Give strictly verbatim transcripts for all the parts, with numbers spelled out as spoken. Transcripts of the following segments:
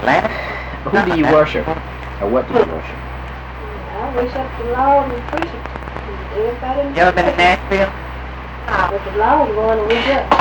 Atlanta? Who do you worship? Or what do you worship? I worship the Lord and preach it. Everybody in You ever been to Nashville? But the Lord going to reach up.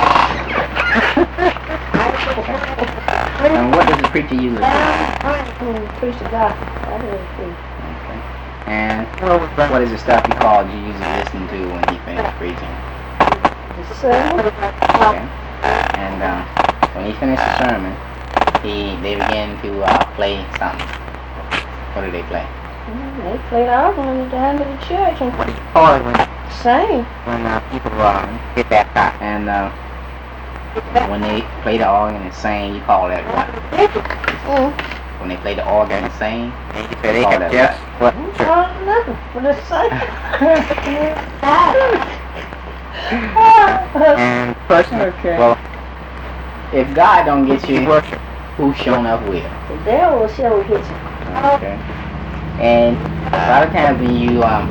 And what does the preacher usually preach? Mm, preach the gospel. I heard it preach. Okay. And what is the stuff he called you usually listen to when he finished preaching? The sermon. Okay. And uh, when he finished the sermon, he they began to uh, play something. What did they play? Mm, they played organ down to the church and What do you call it when, sang. when uh, people uh, get baptized? And uh, when they play the organ and sing, you call that what? Mm. When they play the organ and sing, And you said they Call have that just what? Oh, nothing. But it's sang. And person, Okay. well, if God don't get you you, worship. who's shown up will? The devil will show hit you. Okay. And a lot of times when you um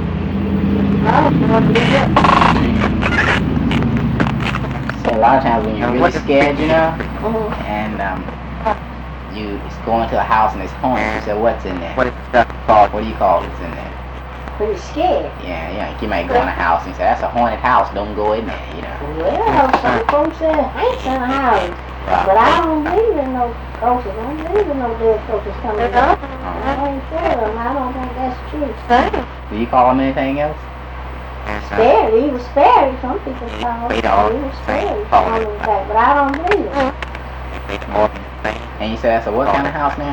so a lot of times when you're And really what does scared, you know, Mhm. and um you it's going to a house and it's haunted. You say, what's in there? What is the stuff called? What do you call it's in there? When you're scared. Yeah, yeah. You might go in a house and say, that's a haunted house. Don't go in there, you know. Well, some folks say ain't in the house. But I don't believe in no ghosts. I don't believe in no dead folks coming up. I ain't sure of them. I don't think that's true. Do you call them anything else? And, uh, Scared. He was scary. Some people call Wait, him. all He was same scary. call Some it. of them say, but I don't believe it. they play the organ thing. And you say that's a what kind of house now?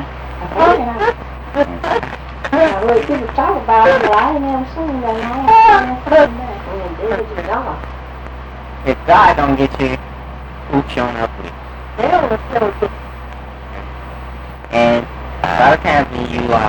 I heard people talk about it, but I ain't never seen that. I ain't never seen that. And the dead is gone. If God don't get you, who's showing up with? And a lot of times when you um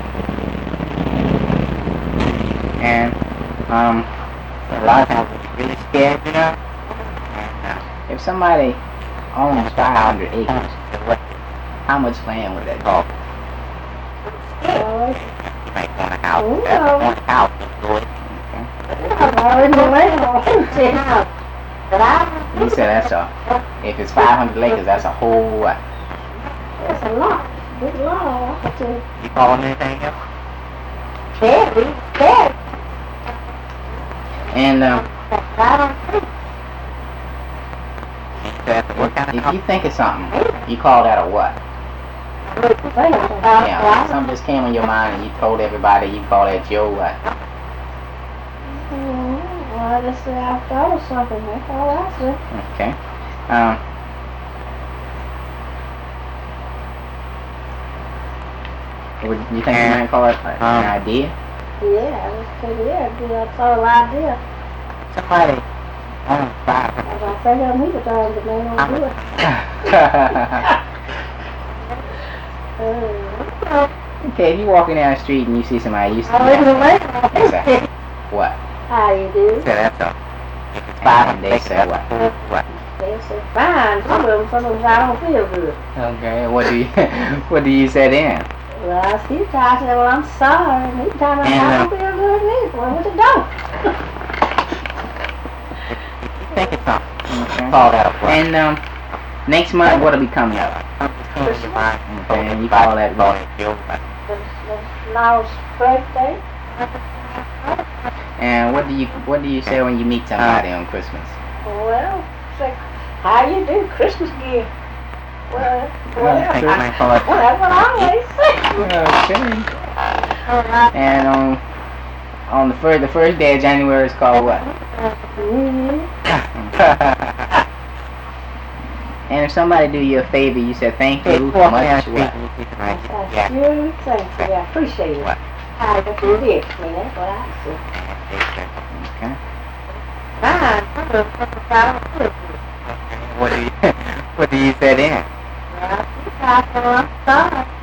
And um, a lot of times when you're really scared, you know, and uh, if somebody owns five hundred acres, then what how much land would that cost? Well, you might want a house. Oh, That's no. one house, go ahead. I've already been waiting on him to house. But I, You said that's a, if it's five hundred acres, that's a whole what? that's a lot. Big lot. I tell you. You call them anything else? Scary. Scary. And um, I don't think. You said, what kind of if house? you think of something, you call that a what? Yeah, something just came in your mind and you told everybody, you call that your what? Mm, well, I just said I thought of something. That's all I said. Okay. Um, would you think you might call it a- an Um, idea? Yeah, I just said, yeah, good. I thought of idea. Somebody owns five hundred. If I think of me the time, but they don't do it. Uh, Okay, if you're walking down the street and you see somebody you see I live in the lake. what? How you do? Said that's a. Five hundred, they say what? What? They say, fine. Some of them, sometimes I don't feel good. Okay, what do you what do you say then? Well, I see I said, well, I'm sorry. And each time I say, I don't feel good either. Well, what you don't? Think it's something. Okay. Call that a what? And um, next month what'll be coming up? Something comes in your mind. Okay, and you call that Call what? it your what? The, the Lord's birthday. And what do you what do you say when you meet somebody on Christmas? Well, say, how you do? Christmas gift. Well, well, I think you might call it. well, that's what I always say. Okay. And on on the first the first day of January is called what? Mm-hmm. And if somebody do you a favor, you say thank Hey, you walk down much. the street What? and you see I somebody. say, Yeah. sure, thank you. I appreciate it. What? How you did. I mean, that's what I say. Okay. Fine. What do you What do you say then? Well, I see, I said, well, I'm sorry.